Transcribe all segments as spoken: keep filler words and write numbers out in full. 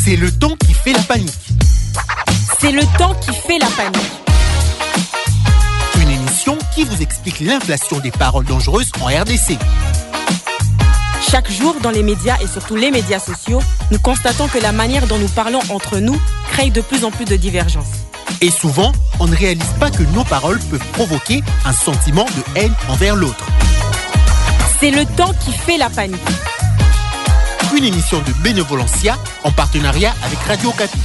C'est le temps qui fait la panique. C'est le temps qui fait la panique. Une émission qui vous explique l'inflation des paroles dangereuses en R D C. Chaque jour, dans les médias et surtout les médias sociaux, nous constatons que la manière dont nous parlons entre nous crée de plus en plus de divergences. Et souvent, on ne réalise pas que nos paroles peuvent provoquer un sentiment de haine envers l'autre. C'est le temps qui fait la panique. Une émission de Bénévolencia en partenariat avec Radio Okapi.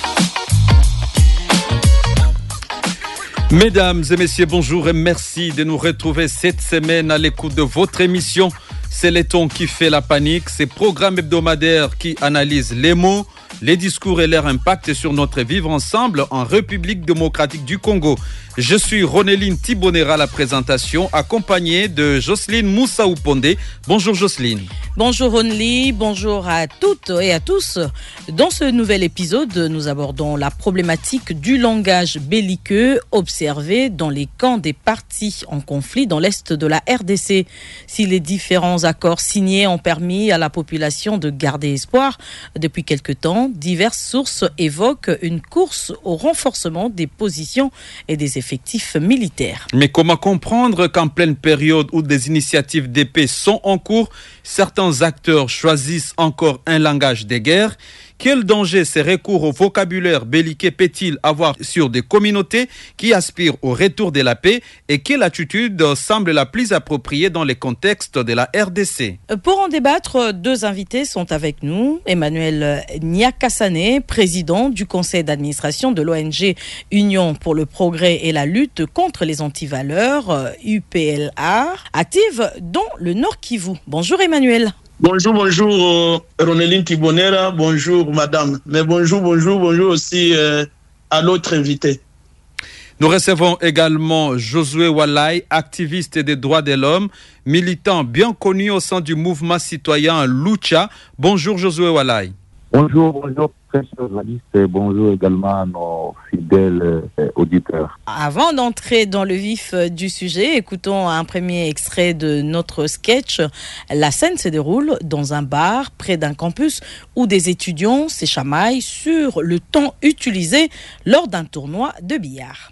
Mesdames et messieurs, bonjour et merci de nous retrouver cette semaine à l'écoute de votre émission. C'est le ton qui fait la panique, ces programmes hebdomadaires qui analysent les mots, les discours et leur impact sur notre vivre ensemble en République démocratique du Congo. Je suis Ronéline Thibonera à la présentation, accompagnée de Jocelyne Moussaoupondé. Bonjour Jocelyne. Bonjour Only, bonjour à toutes et à tous. Dans ce nouvel épisode, nous abordons la problématique du langage belliqueux observé dans les camps des partis en conflit dans l'est de la R D C. Si les différents accords signés ont permis à la population de garder espoir, depuis quelque temps, diverses sources évoquent une course au renforcement des positions et des effectifs militaires. Mais comment comprendre qu'en pleine période où des initiatives de paix sont en cours, certains acteurs choisissent encore un langage de guerre? Quel danger ces recours au vocabulaire belliqueux peut-il avoir sur des communautés qui aspirent au retour de la paix et quelle attitude semble la plus appropriée dans le contexte de la R D C? Pour en débattre, deux invités sont avec nous. Emmanuel Nyakasané, président du conseil d'administration de l'O N G Union pour le progrès et la lutte contre les antivaleurs, U P L A, active dans le Nord Kivu. Bonjour Emmanuel. Bonjour, bonjour euh, Ronéline Thibonera, bonjour madame. Mais bonjour, bonjour, bonjour aussi euh, à l'autre invité. Nous recevons également Josué Walai, activiste des droits de l'homme, militant bien connu au sein du mouvement citoyen Lucha. Bonjour Josué Walai. Bonjour, bonjour, très chers journalistes, et bonjour également à nos fidèles euh, auditeurs. Avant d'entrer dans le vif du sujet, écoutons un premier extrait de notre sketch. La scène se déroule dans un bar près d'un campus où des étudiants s'échamaillent sur le temps utilisé lors d'un tournoi de billard.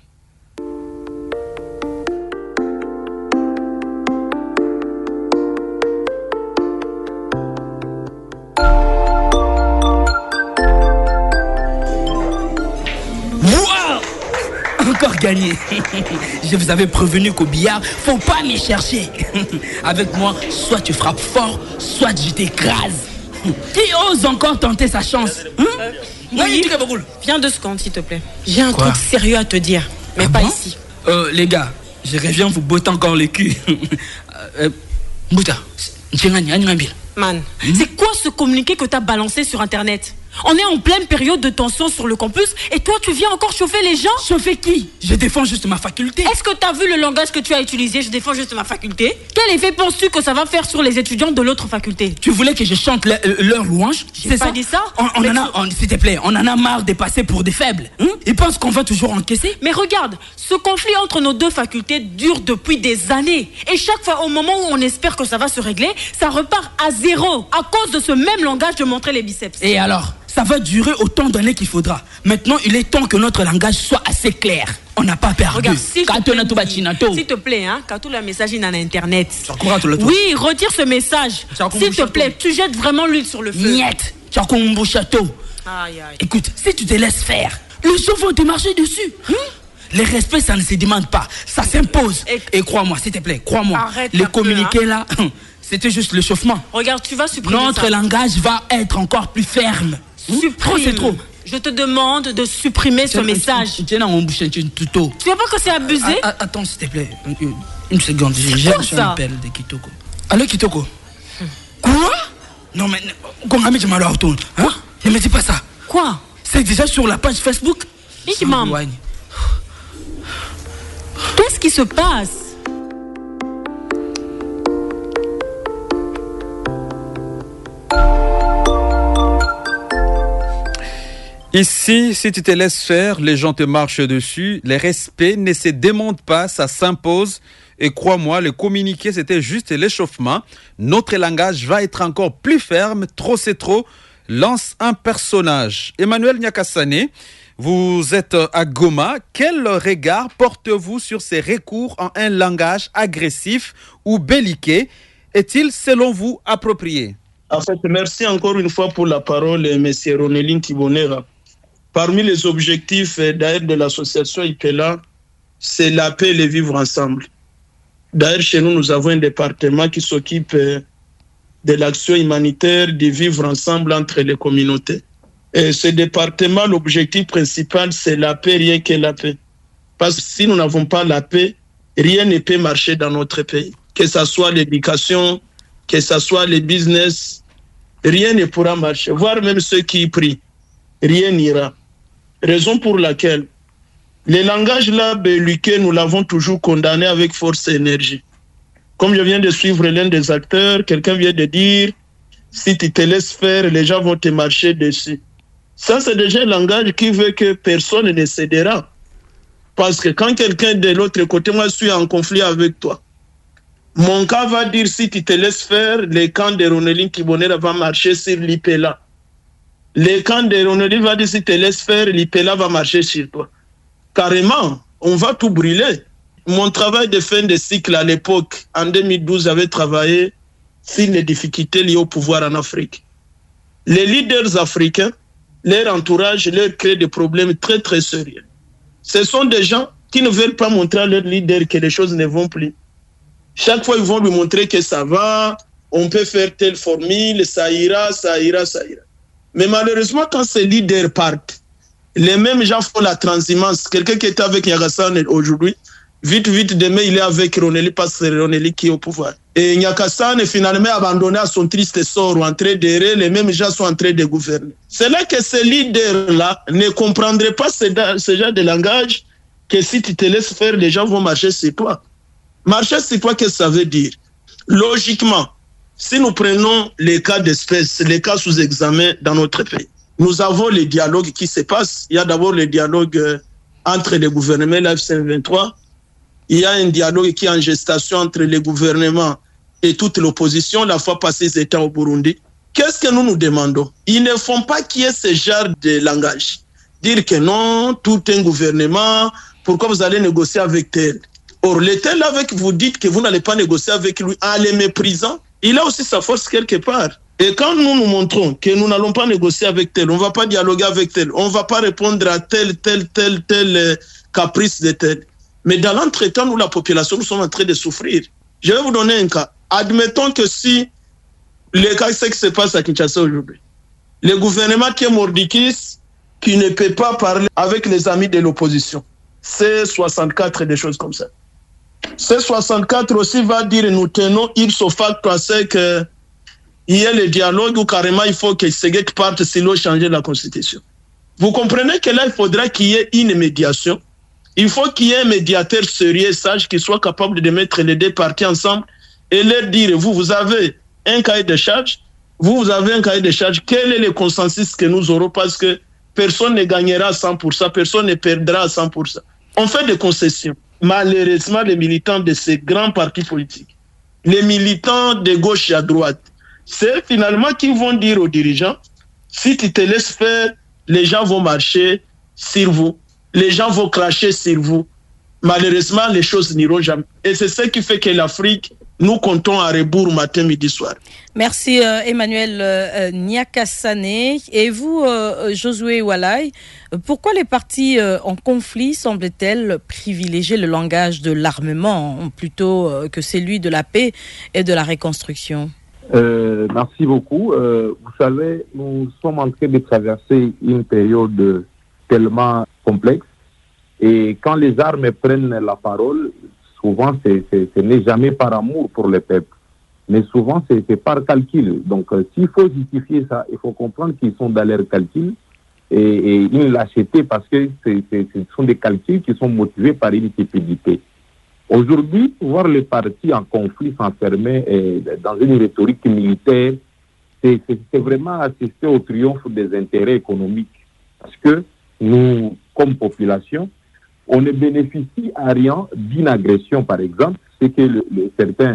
Encore gagné. Je vous avais prévenu qu'au billard, faut pas me chercher. Avec moi, soit tu frappes fort, soit je t'écrase. Qui ose encore tenter sa chance? Hein? Oui, viens deux secondes s'il te plaît. J'ai un Quoi? truc sérieux à te dire, mais Ah pas bon? ici. Euh, les gars, je reviens vous botter encore le cul. euh, Bouta, Man, c'est quoi ce communiqué que t'as balancé sur internet? On est en pleine période de tension sur le campus et toi tu viens encore chauffer les gens? Chauffer qui? Je défends juste ma faculté. Est-ce que t'as vu le langage que tu as utilisé? Je défends juste ma faculté. Quel effet penses-tu que ça va faire sur les étudiants de l'autre faculté? Tu voulais que je chante le, euh, leur louange? J'ai pas dit ça. On, on Mais en a, on- s'il te plaît, on en a marre de passer pour des faibles. Hein? Ils pensent qu'on va toujours encaisser. Mais regarde, ce conflit entre nos deux facultés dure depuis des années. Et chaque fois, au moment où on espère que ça va se régler, ça repart à zéro à cause de ce même langage de montrer les biceps. Et alors? Ça va durer autant d'années qu'il faudra. Maintenant, il est temps que notre langage soit assez clair. On n'a pas perdu. Regarde, s'il te Kato plaît, na to bachinato. s'il te plaît, hein, quand tout le message est dans Internet. Chakura to la to. Oui, retire ce message. Chakura S'il te Mouchato. plaît, tu jettes vraiment l'huile sur le feu. Niet. Chakumbu château. Aïe, aïe. Écoute, si tu te laisses faire, les gens vont te marcher dessus. Hein? Le respect, ça ne se demande pas. Ça s'impose. Et- Et crois-moi, s'il te plaît, crois-moi. Arrête Les un peu, communiqués là, c'était juste le chauffement. Regarde, tu vas supprimer Notre ça. langage va être encore plus ferme. Hein? Supprime. Trop, c'est trop. Je te demande de supprimer ce message. Tiens, on bouche un tuto. Tu vois pas que c'est abusé? Ah, ah, attends, s'il te plaît. Une, une seconde. J'ai j'ai quoi reçu ça? un appel de Kitoko. Allô, Kitoko? Quoi? Non, mais. Comment je m'en retourne? Hein? Ne me dis pas ça. Quoi? C'est déjà sur la page Facebook? Ici, maman. Éloigne. Qu'est-ce qui se passe? Ici, si tu te laisses faire, les gens te marchent dessus. Le respect ne se demande pas, ça s'impose. Et crois-moi, le communiqué, c'était juste l'échauffement. Notre langage va être encore plus ferme. Trop, c'est trop. lance un personnage. Emmanuel Nyakassane, vous êtes à Goma. Quel regard portez-vous sur ces recours en un langage agressif ou belliqueux? Est-il, selon vous, approprié? En fait, merci encore une fois pour la parole, M. Ronelin Tibonera. Parmi les objectifs d'ailleurs de l'association I P E L A, c'est la paix et le vivre ensemble. D'ailleurs, chez nous, nous avons un département qui s'occupe de l'action humanitaire, de vivre ensemble entre les communautés. Et ce département, l'objectif principal, c'est la paix, rien que la paix. Parce que si nous n'avons pas la paix, rien ne peut marcher dans notre pays. Que ce soit l'éducation, que ce soit le business, rien ne pourra marcher. Voire même ceux qui prient, rien n'ira. Raison pour laquelle le langage là belliqueux, nous l'avons toujours condamné avec force et énergie. Comme je viens de suivre l'un des acteurs, quelqu'un vient de dire, si tu te laisses faire, les gens vont te marcher dessus. Ça, c'est déjà un langage qui veut que personne ne cédera. Parce que quand quelqu'un de l'autre côté, moi je suis en conflit avec toi, mon cas va dire, si tu te laisses faire, le camp de Ronelin Tibonera va marcher sur l'I P E L A. Le camp de Ronelin va dire, si tu te laisses faire, l'I P E L A va marcher sur toi. Carrément, on va tout brûler. Mon travail de fin de cycle à l'époque, en deux mille douze, j'avais travaillé sur les difficultés liées au pouvoir en Afrique. Les leaders africains, leur entourage, leur crée des problèmes très très sérieux. Ce sont des gens qui ne veulent pas montrer à leurs leaders que les choses ne vont plus. Chaque fois, ils vont lui montrer que ça va, on peut faire telle formule, ça ira, ça ira, ça ira. Mais malheureusement, quand ces leaders partent, les mêmes gens font la transhumance. Quelqu'un qui était avec Nyakassane aujourd'hui, vite, vite, demain, il est avec Ronelin parce que c'est Ronelin qui est au pouvoir. Et Nyakassane est finalement abandonné à son triste sort, ou en train d'errer, les mêmes gens sont en train de gouverner. C'est là que ces leaders-là ne comprendraient pas ce, ce genre de langage, que si tu te laisses faire, les gens vont marcher sur toi. Marcher sur toi, qu'est-ce que ça veut dire? Logiquement, si nous prenons les cas d'espèce, les cas sous examen dans notre pays, nous avons les dialogues qui se passent. Il y a d'abord le dialogue euh, entre les gouvernements, la F C M vingt-trois. Il y a un dialogue qui est en gestation entre les gouvernements et toute l'opposition. La fois passée, ils étaient au Burundi. Qu'est-ce que nous nous demandons? Ils ne font pas qu'il y ait ce genre de langage. Dire que non, tout un gouvernement, pourquoi vous allez négocier avec tel? Or, le tel avec vous dites que vous n'allez pas négocier avec lui en les méprisant, il a aussi sa force quelque part. Et quand nous nous montrons que nous n'allons pas négocier avec tel, on ne va pas dialoguer avec tel, on ne va pas répondre à tel, tel, tel, tel euh, caprice de tel. Mais dans l'entretemps, nous, la population, nous sommes en train de souffrir. Je vais vous donner un cas. Admettons que si, le cas, c'est ce qui se passe à Kinshasa aujourd'hui. Le gouvernement qui est mordicus, qui ne peut pas parler avec les amis de l'opposition. C'est soixante-quatre, des choses comme ça. C'est soixante-quatre aussi va dire, nous tenons ipso facto à ce que il y a le dialogue où carrément il faut que Séguet parte sinon changer la constitution. Vous comprenez que là, il faudra qu'il y ait une médiation. Il faut qu'il y ait un médiateur sérieux, sage, qui soit capable de mettre les deux parties ensemble et leur dire, vous, vous avez un cahier de charge, vous, vous avez un cahier de charge, quel est le consensus que nous aurons parce que personne ne gagnera à cent pour cent, personne ne perdra à cent pour cent. On fait des concessions. Malheureusement, les militants de ces grands partis politiques, les militants de gauche et à droite, c'est finalement qui vont dire aux dirigeants, si tu te laisses faire, les gens vont marcher sur vous, les gens vont cracher sur vous. Malheureusement, les choses n'iront jamais. Et c'est ce qui fait que l'Afrique, nous comptons à rebours matin, midi, soir. Merci euh, Emmanuel euh, Nyakassane. Et vous, euh, Josué Walai, pourquoi les partis euh, en conflit semblent-elles privilégier le langage de l'armement plutôt euh, que celui de la paix et de la reconstruction? Euh, merci beaucoup. Euh, vous savez, nous sommes en train de traverser une période tellement complexe et quand les armes prennent la parole, souvent c'est, c'est, ce n'est jamais par amour pour le peuple, mais souvent c'est, c'est par calcul. Donc euh, s'il faut justifier ça, il faut comprendre qu'ils sont dans leur calcul et, et une lâcheté parce que c'est, c'est, ce sont des calculs qui sont motivés par une cupidité. Aujourd'hui, voir les partis en conflit s'enfermer dans une rhétorique militaire, c'est, c'est, c'est vraiment assister au triomphe des intérêts économiques. Parce que nous, comme population, on ne bénéficie à rien d'une agression, par exemple. C'est que le, le, certains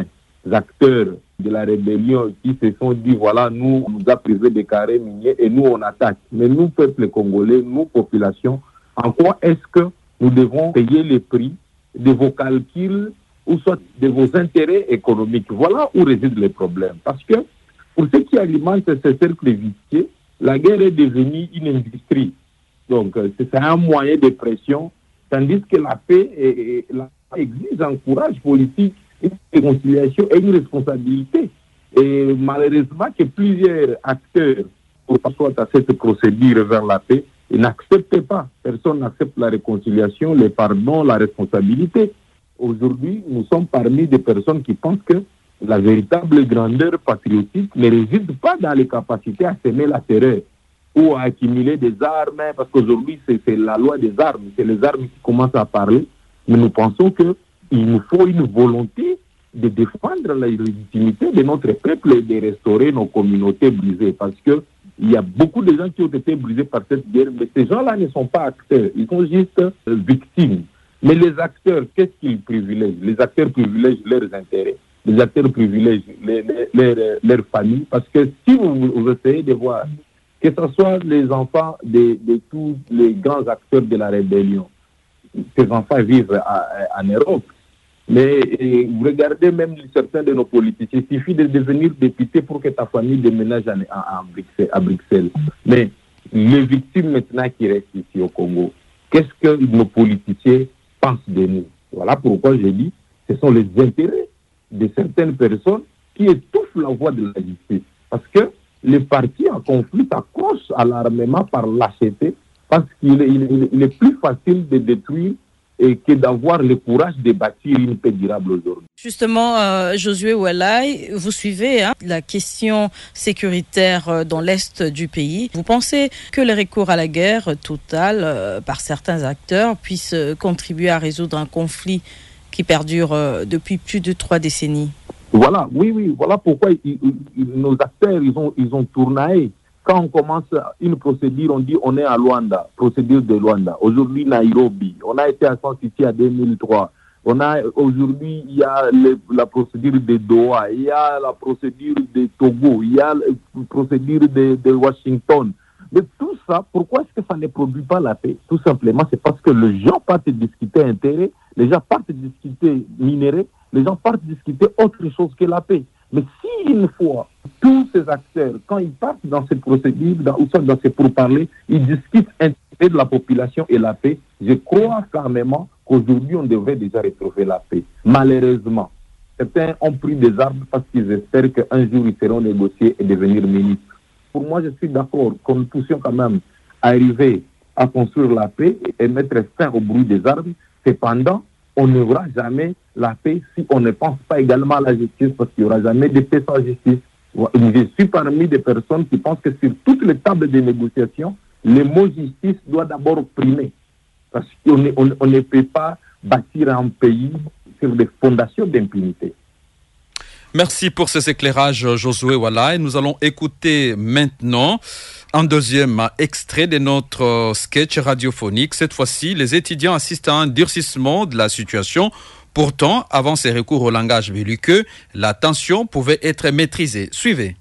acteurs de la rébellion qui se sont dit, voilà, nous, on nous a privé des carrés miniers et nous, on attaque. Mais nous, peuple congolais, nous, population, en quoi est-ce que nous devons payer les prix de vos calculs ou soit de vos intérêts économiques? Voilà où résident les problèmes. Parce que pour ceux qui alimentent ces cercles vicieux, la guerre est devenue une industrie. Donc, c'est un moyen de pression, tandis que la paix et, et la paix exige un courage politique, une réconciliation et une responsabilité. Et malheureusement que plusieurs acteurs, pour passer à cette procédure vers la paix, ils n'acceptent pas. Personne n'accepte la réconciliation, le pardon, la responsabilité. Aujourd'hui, nous sommes parmi des personnes qui pensent que la véritable grandeur patriotique ne réside pas dans les capacités à semer la terreur ou à accumuler des armes, parce qu'aujourd'hui, c'est, c'est la loi des armes, c'est les armes qui commencent à parler. Mais nous pensons qu'il nous faut une volonté de défendre la légitimité de notre peuple et de restaurer nos communautés brisées, parce que il y a beaucoup de gens qui ont été brisés par cette guerre, mais ces gens-là ne sont pas acteurs, ils sont juste victimes. Mais les acteurs, qu'est-ce qu'ils privilègent? Les acteurs privilègent leurs intérêts. Les acteurs privilègent les, les, les, leurs familles, parce que si vous, vous essayez de voir, que ce soit les enfants de, de tous les grands acteurs de la rébellion, ces enfants vivent à, à, en Europe, mais et, vous regardez même certains de nos politiciens, il suffit de devenir député pour que ta famille déménage en, en, en Bruxelles, à Bruxelles. Mais les victimes maintenant qui restent ici au Congo, qu'est-ce que nos politiciens pensent de nous? Voilà pourquoi je dis, ce sont les intérêts de certaines personnes qui étouffent la voix de la justice. Parce que les partis en conflit s'accrochent à l'armement par lâcheté, parce qu'il est, il est, il est plus facile de détruire et que d'avoir le courage de bâtir une paix durable aujourd'hui. Justement, euh, Josué Ouelai, vous suivez hein, la question sécuritaire euh, dans l'est du pays. Vous pensez que le recours à la guerre totale euh, par certains acteurs puisse euh, contribuer à résoudre un conflit qui perdure euh, depuis plus de trois décennies? Voilà, oui, oui, voilà pourquoi ils, ils, nos acteurs, ils ont, ils ont tourné. Quand on commence une procédure, on dit on est à Luanda, procédure de Luanda. Aujourd'hui, Nairobi. On a été à San City en deux mille trois. On a, aujourd'hui, il y a le, la procédure de Doha, il y a la procédure de Togo, il y a la procédure de, de Washington. Mais tout ça, pourquoi est-ce que ça ne produit pas la paix? Tout simplement, c'est parce que les gens partent discuter intérêt, les gens partent discuter minerais, les gens partent discuter autre chose que la paix. Mais si une fois, tous ces acteurs, quand ils partent dans cette procédure, dans, ou soit dans ces pourparlers, ils discutent l'intérêt de la population et la paix, je crois fermement qu'aujourd'hui, on devrait déjà retrouver la paix. Malheureusement, certains ont pris des armes parce qu'ils espèrent qu'un jour, ils seront négociés et devenir ministres. Pour moi, je suis d'accord que nous puissions quand même arriver à construire la paix et mettre fin au bruit des armes. Cependant, on n'aura jamais la paix si on ne pense pas également à la justice, parce qu'il n'y aura jamais de paix sans justice. Je suis parmi des personnes qui pensent que sur toutes les tables de négociation, le mot justice doit d'abord primer. Parce qu'on ne, on, on ne peut pas bâtir un pays sur des fondations d'impunité. Merci pour ces éclairages, Josué Ouelai. Nous allons écouter maintenant un deuxième extrait de notre sketch radiophonique. Cette fois-ci, les étudiants assistent à un durcissement de la situation. Pourtant, avant ces recours au langage belliqueux, la tension pouvait être maîtrisée. Suivez.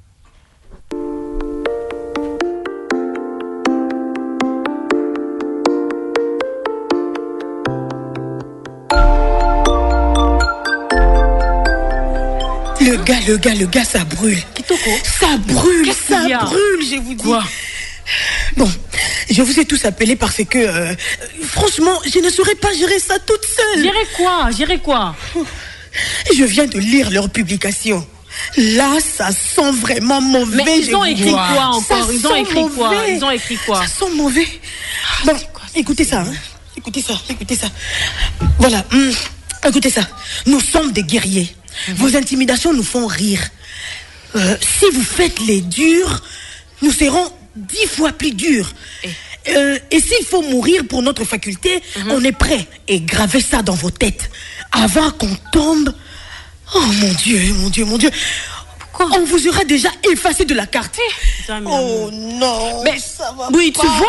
Le gars, le gars, le gars, ça brûle. Kitoko, ça brûle, ça qu'il y a? brûle, je vous dis. Quoi? Bon, je vous ai tous appelés parce que, euh, franchement, je ne saurais pas gérer ça toute seule. Gérer quoi? Gérer quoi? Je viens de lire leur publication. Là, ça sent vraiment mauvais. Mais ils ont écrit quoi, quoi encore? Ça Ils ont écrit mauvais. quoi? Ils ont écrit quoi? Ça sent mauvais. Bon, écoutez ça, hein. Écoutez ça, écoutez ça. Voilà, hum, écoutez ça. Nous sommes des guerriers. Mm-hmm. Vos intimidations nous font rire. Euh, si vous faites les durs, nous serons dix fois plus durs. Et, euh, et s'il faut mourir pour notre faculté, mm-hmm. on est prêt. Et gravez ça dans vos têtes. Avant qu'on tombe... Oh mon Dieu, mon Dieu, mon Dieu. Pourquoi? On vous aura déjà effacé de la carte. Eh, oh non. Mais ça va oui, pas. tu vois,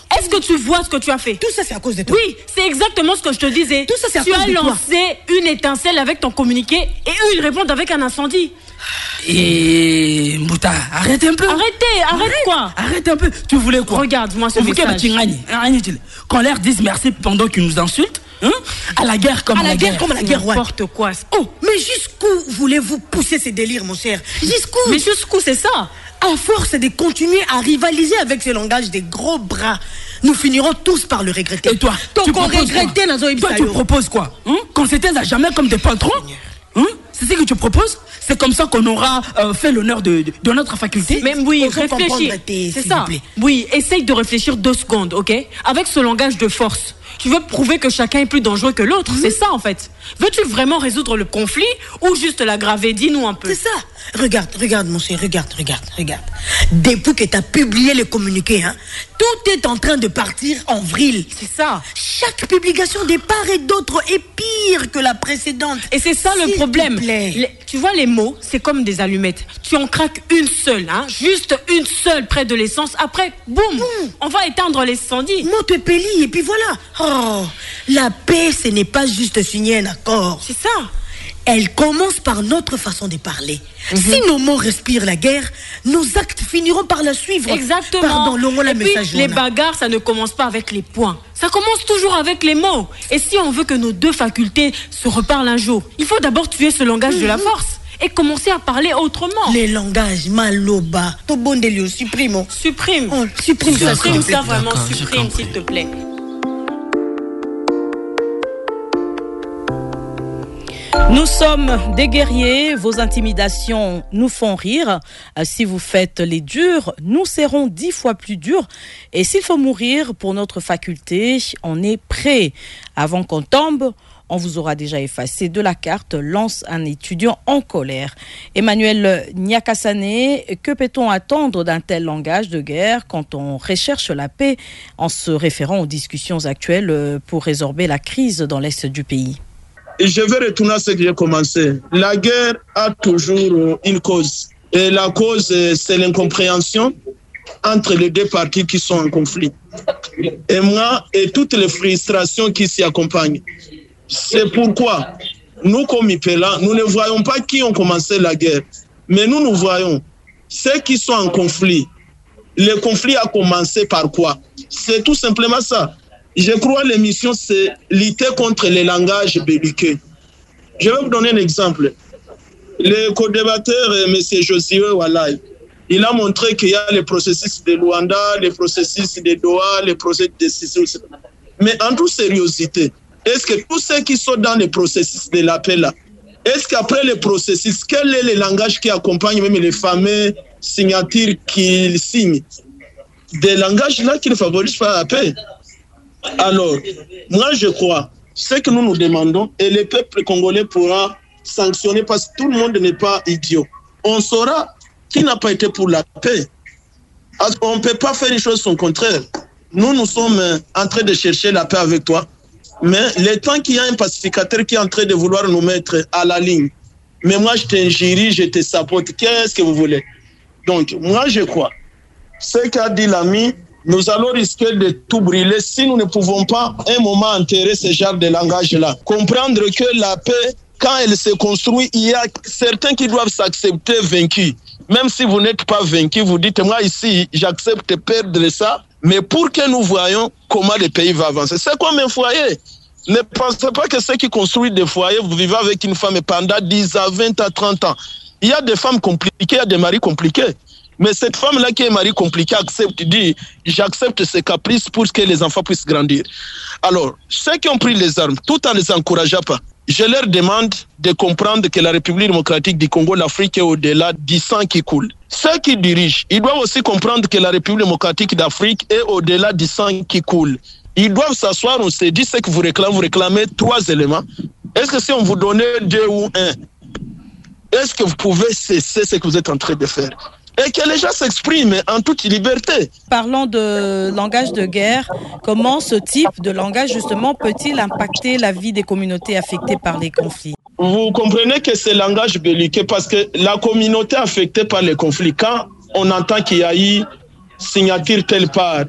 Est-ce que tu vois ce que tu as fait? Tout ça, c'est à cause de toi. Oui, c'est exactement ce que je te disais. Tout ça, c'est à tu cause de toi. Tu as lancé une étincelle avec ton communiqué et eux, ils répondent avec un incendie. Et Mbouta, arrête un peu. Arrêtez, arrête, arrête quoi. Arrête un peu. Tu voulais quoi? Regarde-moi ce message. Qu'on l'air dise merci pendant qu'ils nous insultent. Hein? À la guerre comme à la, la guerre. guerre. Comme à la guerre, ouais. N'importe quoi. Oh, mais jusqu'où voulez-vous pousser ces délires, mon cher? Jusqu'où? Mais jusqu'où, c'est ça? À force de continuer à rivaliser avec ce langage des gros bras, nous finirons tous par le regretter. Et toi, Donc tu on regrettait dans un Toi, tu proposes quoi? Hein? Qu'on s'éteint à jamais comme des patrons? Hein? C'est ce que tu proposes? C'est comme ça qu'on aura euh, fait l'honneur de, de, de notre faculté? Mais oui, réfléchis. C'est ça. Oui, essaye de réfléchir deux secondes, ok? Avec ce langage de force. Tu veux prouver que chacun est plus dangereux que l'autre, mmh. C'est ça en fait. Veux-tu vraiment résoudre le conflit ou juste l'aggraver? Dis-nous un peu. C'est ça. Regarde, regarde mon cher, regarde, regarde, regarde. Depuis que tu as publié le communiqué, hein, tout est en train de partir en vrille. C'est ça. Chaque publication de part et d'autre est pire que la précédente. Et c'est ça le problème. Les, tu vois, les mots, c'est comme des allumettes. Tu en craques une seule, hein, juste une seule près de l'essence. Après, boum, mmh. on va éteindre l'incendie. Mot te pélie et puis voilà. Oh, la paix, ce n'est pas juste signer un accord. C'est ça. Elle commence par notre façon de parler. Mm-hmm. Si nos mots respirent la guerre, nos actes finiront par la suivre. Exactement. Pardon, le la Et puis, les bagarres, ça ne commence pas avec les poings. Ça commence toujours avec les mots. Et si on veut que nos deux facultés se reparlent un jour, il faut d'abord tuer ce langage mm-hmm. de la force et commencer à parler autrement. Les langages maloba. Tobondelio, supprime. Supprime. Oh, supprime ça. Supprime ça vraiment, supprime s'il te plaît. Nous sommes des guerriers, vos intimidations nous font rire. Si vous faites les durs, nous serons dix fois plus durs. Et s'il faut mourir pour notre faculté, on est prêt. Avant qu'on tombe, on vous aura déjà effacé de la carte, lance un étudiant en colère. Emmanuel Nyakasane, que peut-on attendre d'un tel langage de guerre quand on recherche la paix en se référant aux discussions actuelles pour résorber la crise dans l'est du pays? Je vais retourner à ce que j'ai commencé. La guerre a toujours une cause. Et la cause, c'est l'incompréhension entre les deux parties qui sont en conflit. Et moi, et toutes les frustrations qui s'y accompagnent. C'est pourquoi, nous, comme Ipela, nous ne voyons pas qui ont commencé la guerre. Mais nous, nous voyons ceux qui sont en conflit. Le conflit a commencé par quoi? C'est tout simplement ça. Je crois que l'émission, c'est lutter contre les langages belliqueux. Je vais vous donner un exemple. Le co-débatteur, M. Josué Walai, il a montré qu'il y a le processus de Luanda, le processus de Doha, le processus de Sissi. Mais en toute sérieuxité, est-ce que tous ceux qui sont dans le processus de la paix là, est-ce qu'après le processus, quel est le langage qui accompagne même les fameux signatures qu'ils signent? Des langages là qui ne favorisent pas la paix. Alors, moi je crois, ce que nous nous demandons, et le peuple congolais pourra sanctionner parce que tout le monde n'est pas idiot. On saura qui n'a pas été pour la paix. On ne peut pas faire les choses son contraire. Nous, nous sommes en train de chercher la paix avec toi, mais le temps qu'il y a un pacificateur qui est en train de vouloir nous mettre à la ligne, mais moi je t'injurie, je te sapote, qu'est-ce que vous voulez? Donc, moi je crois, ce qu'a dit l'ami, nous allons risquer de tout brûler si nous ne pouvons pas un moment enterrer ce genre de langage-là. Comprendre que la paix, quand elle se construit, il y a certains qui doivent s'accepter vaincus. Même si vous n'êtes pas vaincu, vous dites, moi ici, j'accepte de perdre ça, mais pour que nous voyons comment le pays va avancer. C'est comme un foyer. Ne pensez pas que ceux qui construisent des foyers, vous vivez avec une femme pendant dix à vingt à trente ans. Il y a des femmes compliquées, il y a des maris compliqués. Mais cette femme-là qui est mari compliqué accepte, dit, j'accepte ses caprices pour que les enfants puissent grandir. Alors, ceux qui ont pris les armes, tout en ne les encourageant pas, je leur demande de comprendre que la République démocratique du Congo, l'Afrique est au-delà du sang qui coule. Ceux qui dirigent, ils doivent aussi comprendre que la République démocratique d'Afrique est au-delà du sang qui coule. Ils doivent s'asseoir, on se dit ce que vous réclamez, vous réclamez trois éléments. Est-ce que si on vous donnait deux ou un, est-ce que vous pouvez cesser ce que vous êtes en train de faire? Et que les gens s'expriment en toute liberté. Parlant de langage de guerre, comment ce type de langage justement peut-il impacter la vie des communautés affectées par les conflits? Vous comprenez que c'est langage belliqueux parce que la communauté affectée par les conflits, quand on entend qu'il y a eu signature telle part,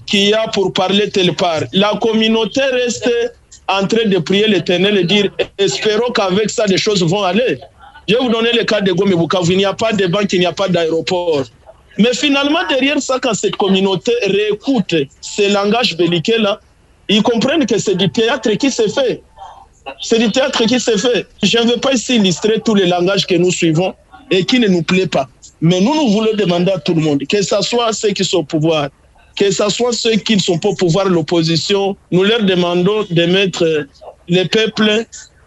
qu'il y a pour parler telle part. La communauté reste en train de prier l'Éternel et dire espérons qu'avec ça, les choses vont aller. Je vais vous donner le cas de Goma et Bukavu. Il n'y a pas de banque, il n'y a pas d'aéroport. Mais finalement, derrière ça, quand cette communauté réécoute ces langages belliqueux-là, ils comprennent que c'est du théâtre qui se fait. C'est du théâtre qui se fait. Je ne veux pas ici illustrer tous les langages que nous suivons et qui ne nous plaît pas. Mais nous, nous voulons demander à tout le monde, que ce soit ceux qui sont au pouvoir, que ce soit ceux qui ne sont pas au pouvoir, l'opposition, nous leur demandons de mettre le peuple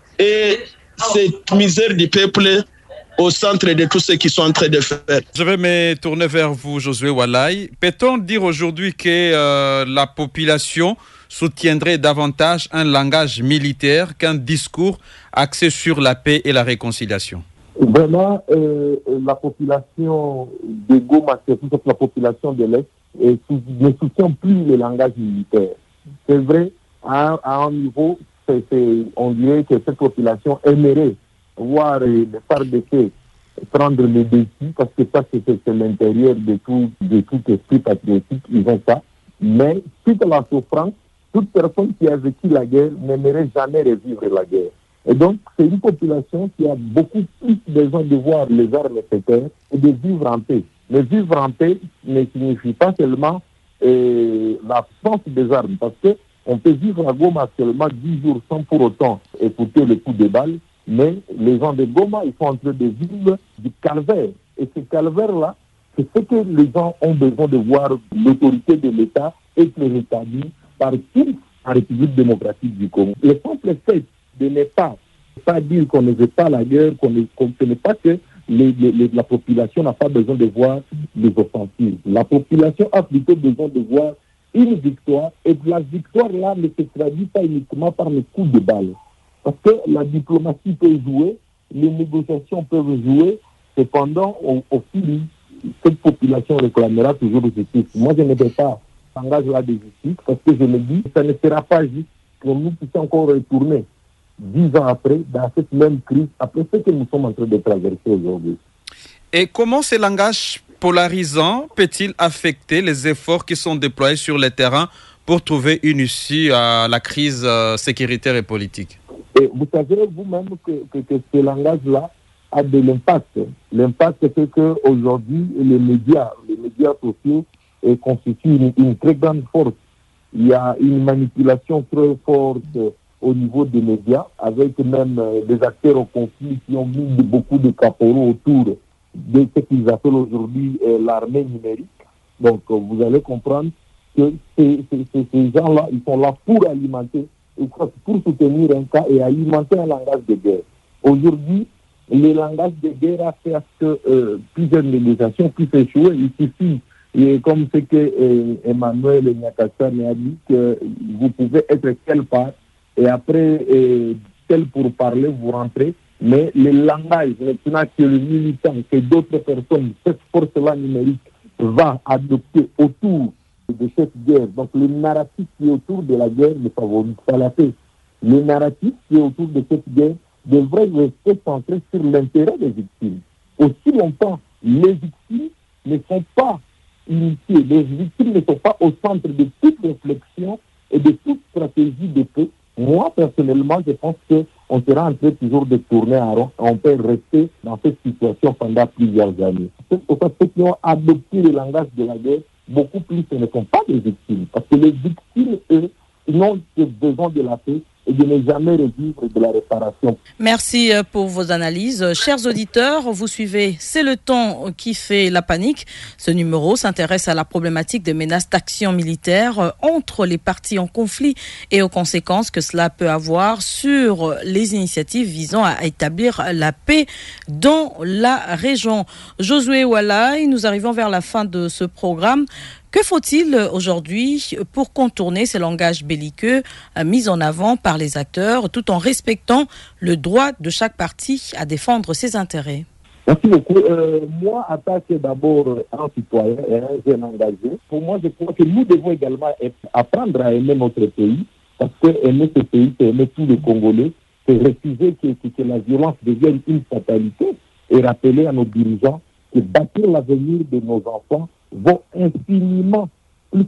et cette misère du peuple au centre de tout ce qu'ils sont en train de faire. Je vais me tourner vers vous, Josué Walaï. Peut-on dire aujourd'hui que euh, la population soutiendrait davantage un langage militaire qu'un discours axé sur la paix et la réconciliation? Vraiment, euh, la population de Goma, surtout la population de l'Est, et ne soutient plus le langage militaire. C'est vrai, à, à un niveau, c'est, c'est, on dirait que cette population aimerait voir les F A R D C prendre les défis, parce que ça, c'est, c'est l'intérieur de tout, de tout esprit patriotique, ils ont ça. Mais, suite à la souffrance, toute personne qui a vécu la guerre n'aimerait jamais revivre la guerre. Et donc, c'est une population qui a beaucoup plus besoin de voir les armes se taire et de vivre en paix. Mais vivre en paix ne signifie pas seulement euh, l'absence des armes, parce qu'on peut vivre à Goma seulement dix jours sans pour autant écouter le coup de balle, mais les gens de Goma, ils sont en train de vivre du calvaire. Et ce calvaire-là, c'est ce que les gens ont besoin de voir l'autorité de l'État être rétablie par qui en République démocratique du Congo. Le simple fait de ne pas, pas dire qu'on ne veut pas la guerre, qu'on ne connaît pas que les, les, la population n'a pas besoin de voir les offensives. La population a plutôt besoin de voir une victoire, et la victoire-là ne se traduit pas uniquement par le coup de balle. Parce que la diplomatie peut jouer, les négociations peuvent jouer, cependant, au, au fil, cette population réclamera toujours justice. Moi, je ne vais pas s'engager là de justice, parce que je me dis que ça ne sera pas juste pour nous puissions encore retourner dix ans après, dans cette même crise, après ce que nous sommes en train de traverser aujourd'hui. Et comment ce langage polarisant peut-il affecter les efforts qui sont déployés sur le terrain pour trouver une issue à la crise euh, sécuritaire et politique? Et vous savez vous-même que, que, que ce langage-là a de l'impact. L'impact, c'est qu'aujourd'hui, les médias, les médias sociaux eh, constituent une, une très grande force. Il y a une manipulation très forte au niveau des médias, avec même euh, des acteurs au conflit qui ont mis de, beaucoup de caporaux autour de ce qu'ils appellent aujourd'hui euh, l'armée numérique. Donc, euh, vous allez comprendre que ces, ces, ces, ces gens-là, ils sont là pour alimenter, pour soutenir un cas et alimenter un langage de guerre. Aujourd'hui, le langage de guerre a fait à ce que euh, plusieurs négociations puissent échouer. Il suffit, et comme ce que euh, Emmanuel Nyakassane a dit, que vous pouvez être quelque part, et après, euh, tel pour parler, vous rentrez. Mais le langage, maintenant que le militant, que d'autres personnes, cette force-là numérique va adopter autour de cette guerre. Donc le narratif qui est autour de la guerre ne favorise pas la paix. Le narratif qui est autour de cette guerre devrait rester centré sur l'intérêt des victimes. Aussi longtemps, les victimes ne sont pas initiées, les victimes ne sont pas au centre de toute réflexion et de toute stratégie de paix. Moi, personnellement, je pense qu'on sera en train toujours de tourner en rond. On peut rester dans cette situation pendant plusieurs années. C'est pour ça que ceux qui ont adopté le langage de la guerre, beaucoup plus, ce ne sont pas des victimes. Parce que les victimes, eux, n'ont que besoin de la paix et de ne jamais revivre de la réparation. Merci pour vos analyses. Chers auditeurs, vous suivez C'est le temps qui fait la panique. Ce numéro s'intéresse à la problématique des menaces d'action militaire entre les parties en conflit et aux conséquences que cela peut avoir sur les initiatives visant à établir la paix dans la région. Josué Walaï, nous arrivons vers la fin de ce programme. Que faut-il aujourd'hui pour contourner ces langages belliqueux euh, mis en avant par les acteurs tout en respectant le droit de chaque partie à défendre ses intérêts? Merci beaucoup. Euh, moi, en tant que d'abord un citoyen et un jeune engagé, pour moi, je crois que nous devons également apprendre à aimer notre pays, parce que aimer ce pays, c'est aimer tous les Congolais, c'est refuser que, que, que la violence devienne une fatalité et rappeler à nos dirigeants que bâtir l'avenir de nos enfants vaut infiniment plus que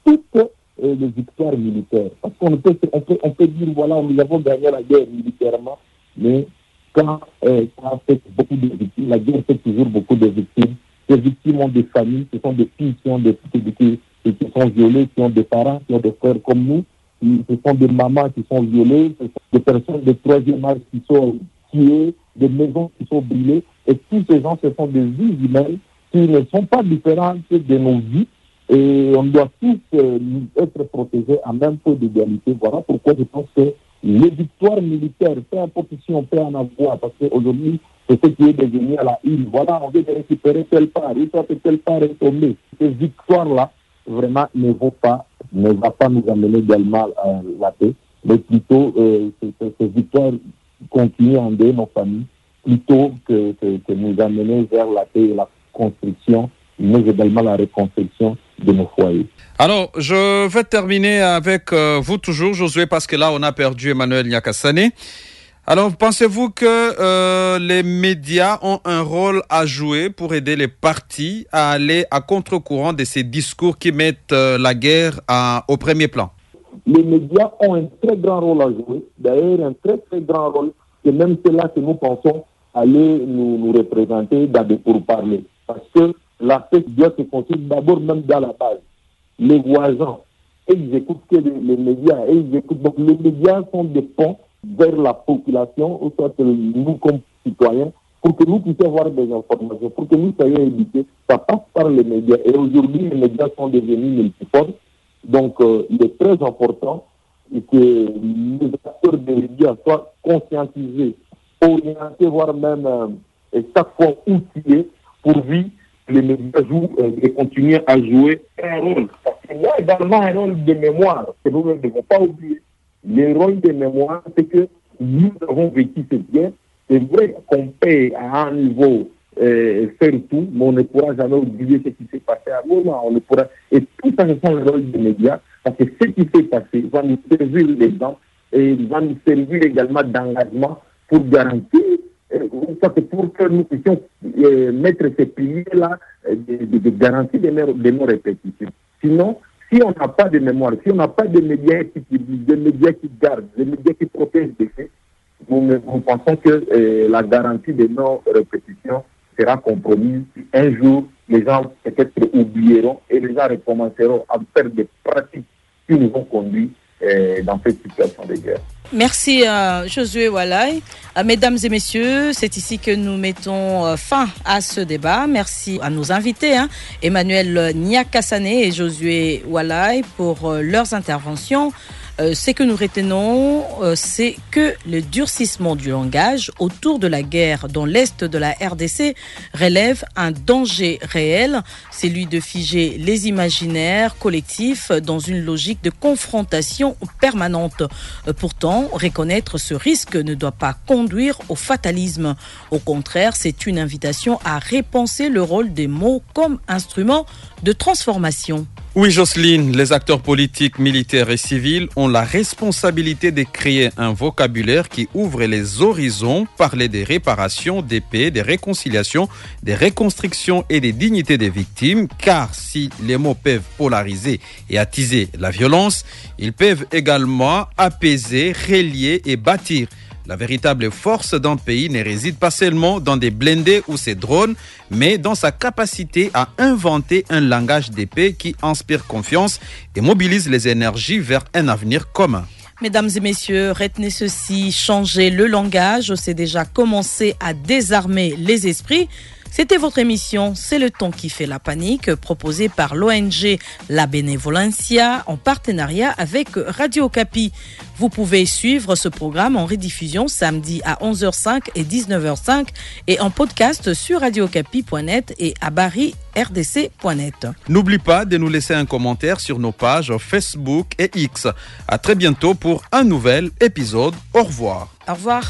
toutes euh, les victoires militaires. Parce qu'on peut, on peut, on peut dire, voilà, nous avons gagné la guerre militairement, mais quand euh, ça a fait beaucoup de victimes, la guerre fait toujours beaucoup de victimes. Ces victimes ont des familles, ce sont des filles qui ont des qui, qui, qui sont violées, qui ont des parents, qui ont des frères comme nous. Ce sont des mamans qui sont violées, ce sont des personnes de troisième âge qui sont tuées, des maisons qui sont brûlées. Et tous ces gens, ce sont des vies humaines qui ne sont pas différentes de nos vies. Et on doit tous euh, être protégés à même peu d'égalité. Voilà pourquoi je pense que les victoires militaires, peu importe si on peut en avoir, parce qu'aujourd'hui, c'est ce qui est devenu à la une. Voilà, on veut récupérer telle part, une fois que telle part est tombée. Ces victoires-là, vraiment, ne vont pas, ne va pas nous amener également à la paix, mais plutôt euh, ces, ces victoires continuent à aider nos familles, plutôt que, que, que nous amener vers la paix et la construction, mais également la reconstruction de nos foyers. Alors, je vais terminer avec euh, vous toujours, Josué, parce que là, on a perdu Emmanuel Nyakasane. Alors, pensez-vous que euh, les médias ont un rôle à jouer pour aider les partis à aller à contre-courant de ces discours qui mettent euh, la guerre à, au premier plan? Les médias ont un très grand rôle à jouer, d'ailleurs un très très grand rôle, et même c'est là que nous pensons aller nous, nous représenter dans des pourparlers. Parce que la paix doit se construire d'abord même dans la base. Les voisins, ils écoutent que les, les médias, et ils écoutent. Donc les médias sont des ponts vers la population, ou soit nous comme citoyens, pour que nous puissions avoir des informations, pour que nous soyons éduqués. Ça passe par les médias. Et aujourd'hui, les médias sont devenus multiformes. Donc, euh, il est très important que les acteurs des médias soient conscientisés, orientés, voire même euh, et chaque fois outillés, pourvu que les médias jouent euh, et continuent à jouer un rôle. Parce qu'il y a également un rôle de mémoire que nous ne devons pas oublier. Le rôle de mémoire, c'est que nous avons vécu cette guerre. C'est vrai qu'on peut à un niveau euh, faire tout, mais on ne pourra jamais oublier ce qui s'est passé à Goma. On ne pourra... Et tout ça, ce sont le rôle des médias, parce que ce qui s'est passé va nous servir l'exemple et va nous servir également d'engagement pour garantir, euh, pour que nous puissions euh, mettre ces piliers-là euh, de, de, de garantie de nos, de nos répétitions. Sinon, si on n'a pas de mémoire, si on n'a pas de médias qui publient, des médias qui gardent, des médias qui protègent des faits, nous, nous pensons que euh, la garantie de nos répétitions sera compromise. Un jour, les gens peut-être oublieront et les gens recommenceront à faire des pratiques qui nous ont conduits euh, dans cette situation de guerre. Merci euh, Josué Walai. Euh, mesdames et messieurs, c'est ici que nous mettons euh, fin à ce débat. Merci à nos invités, hein, Emmanuel Nyakasane et Josué Walai, pour euh, leurs interventions. Euh, ce que nous retenons, euh, c'est que le durcissement du langage autour de la guerre dans l'est de la R D C relève un danger réel, celui de figer les imaginaires collectifs dans une logique de confrontation permanente. Euh, pourtant, reconnaître ce risque ne doit pas conduire au fatalisme. Au contraire, c'est une invitation à repenser le rôle des mots comme instrument de transformation. Oui, Jocelyne, les acteurs politiques, militaires et civils ont la responsabilité de créer un vocabulaire qui ouvre les horizons, parler des réparations, des paix, des réconciliations, des reconstructions et des dignités des victimes, car si les mots peuvent polariser et attiser la violence, ils peuvent également apaiser, relier et bâtir. La véritable force d'un pays ne réside pas seulement dans des blindés ou ses drones, mais dans sa capacité à inventer un langage de paix qui inspire confiance et mobilise les énergies vers un avenir commun. Mesdames et messieurs, retenez ceci, changer le langage, c'est déjà commencer à désarmer les esprits. C'était votre émission, C'est le temps qui fait la panique, proposée par l'O N G La Benevolencia en partenariat avec Radio Okapi. Vous pouvez suivre ce programme en rediffusion samedi à onze heures cinq et dix-neuf heures cinq et en podcast sur radio okapi point net et à bari r d c point net. N'oublie pas de nous laisser un commentaire sur nos pages Facebook et X. À très bientôt pour un nouvel épisode. Au revoir. Au revoir.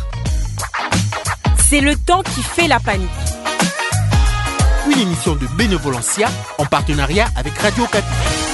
C'est le temps qui fait la panique. Une émission de Benevolencia en partenariat avec Radio Okapi.